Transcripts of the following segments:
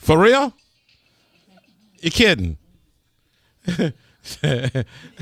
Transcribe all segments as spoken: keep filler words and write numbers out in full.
For real? You're kidding. You're kidding.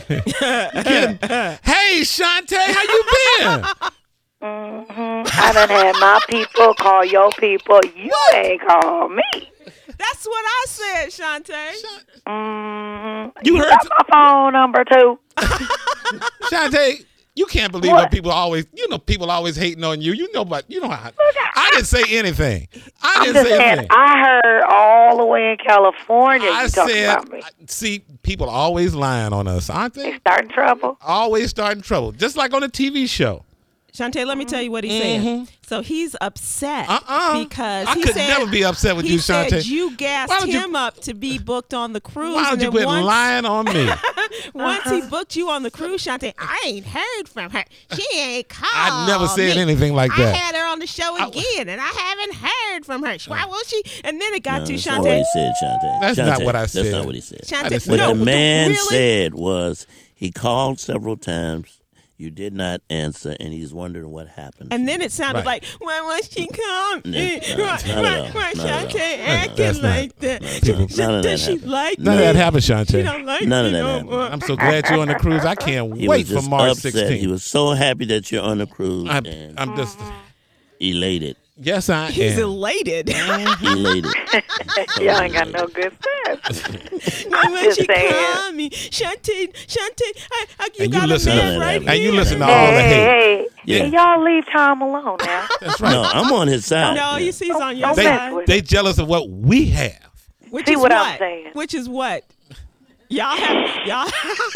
Hey, Shantae, how you been? Mm-hmm. I done had my people call your people. You ain't call me. That's what I said, Shantae. Mm-hmm. You You heard got t- my phone number, too. Shantae, you can't believe What? how people always, you know, people always hating on you. You know, but you know how. I didn't say anything. I I'm didn't just say saying, anything. I heard all the way in California I you talking said, about me. see, people always lying on us, aren't They they? starting trouble. Always starting trouble, just like on a T V show. Shantae, let me tell you what he Mhm. said. So he's upset Uh-uh. because I he could said, never be upset with he you, said Shantae. you Why gassed don't you- him up to be booked on the cruise. Why don't and you then quit once, lying on me? once he booked you on the cruise, Shantae, I ain't heard from her. She ain't called I never said me. anything like that. I had her on the show I- again, and I haven't heard from her. Why will she? And then it got No, to that's not what Shantae. he said, Shantae. That's Shantae, not what I said. That's not what he said. I Shantae, didn't say What no, the man really? said was he called several times. You did not answer, and he's wondering what happened. And then it sounded Right. like, why was she call me? No, no, Why, not at why, all. why Not at all. Shantae acting That's not- like that? people- Does- None of Does that she happened. like None of me? that happened, She Shantae. don't like None me of that no happened. more. I'm so glad you're on the cruise. I can't he wait was for just March upset. sixteenth. He was so happy that you're on the cruise I'm, and I'm just, elated. yes, I He's am. elated. Elated. Y'all ain't got no good sense. Why would just she saying. call me? Shantae, Shantae, I, I, you And you got listen a to- man right and and you here. listen to Hey, all the hate. hey, hey. Yeah. Hey, y'all leave Tom alone now. That's right. No, I'm on his side. No, you see, he's on your Don't They, mess side. with they jealous of what we have. Which See is what I'm saying? Which is what? Y'all have y'all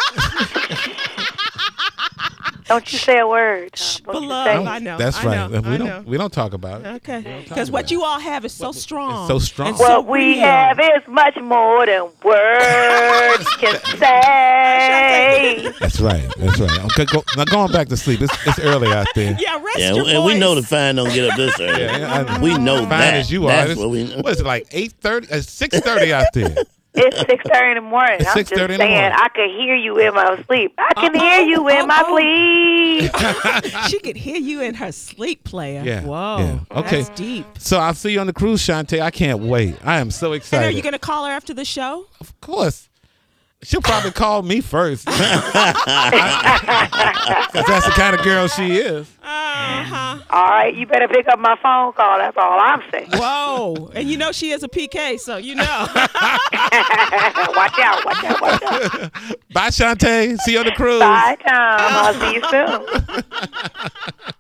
Don't you say a word, Tom. Don't you beloved. say I know. That's I right. know, we I don't know. we don't talk about it. Okay. talk Because about what it. you all have is so strong. so strong. and so What we real. have is much more than words can say. That's right. That's right. Okay, go, now going back to sleep. It's, it's early out there. Yeah, rest Yeah, your and we know the voice. fine don't get up this early. Yeah, I- we know Fine that. as you are. That's It's- what we know. What is it, like eight thirty? Uh, six thirty out there. It's six thirty in the morning. It's I'm six just thirty in the saying, morning. I could hear you in my sleep. I can Uh-oh, hear you in my uh-oh. sleep. She could hear you in her sleep, player. Yeah, Whoa. yeah. Okay. That's deep. So I'll see you on the cruise, Shantae. I can't wait. I am so And excited. are you going to call her after the show? Of course. She'll probably call me first. Because that's the kind of girl she is. Uh-huh. All right, you better pick up my phone call. That's all I'm saying. Whoa. And you know she is a P K, so you know. Watch out, watch out, watch out. Bye, Shantae. See you on the cruise. Bye, Tom. I'll see you soon.